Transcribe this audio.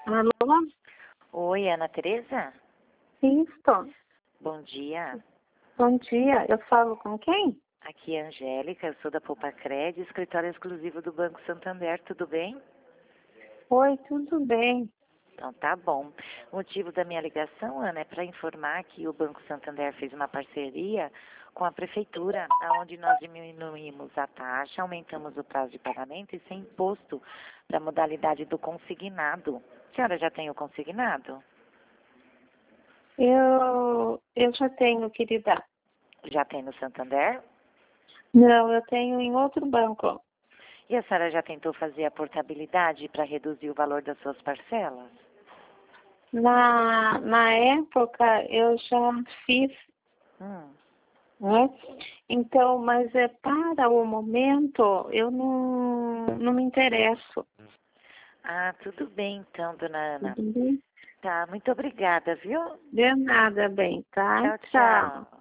Alô? Oi, Ana Tereza? Isso. Bom dia. Bom dia. Eu falo com quem? Aqui é a Angélica, eu sou da Poupa-Cred, escritório exclusivo do Banco Santander, tudo bem? Oi, tudo bem. Então tá bom. O motivo da minha ligação, Ana, é para informar que o Banco Santander fez uma parceria com a Prefeitura, onde nós diminuímos a taxa, aumentamos o prazo de pagamento e sem imposto para a modalidade do consignado. A senhora já tem o consignado? Eu já tenho, querida. Já tem no Santander? Não, eu tenho em outro banco. E a senhora já tentou fazer a portabilidade para reduzir o valor das suas parcelas? Na época eu já fiz, né? Então, mas para o momento eu não me interesso. Ah, tudo bem então, dona Ana. Entendeu? Tá, muito obrigada, viu? De nada, bem, tá? Tchau, Tchau. tchau.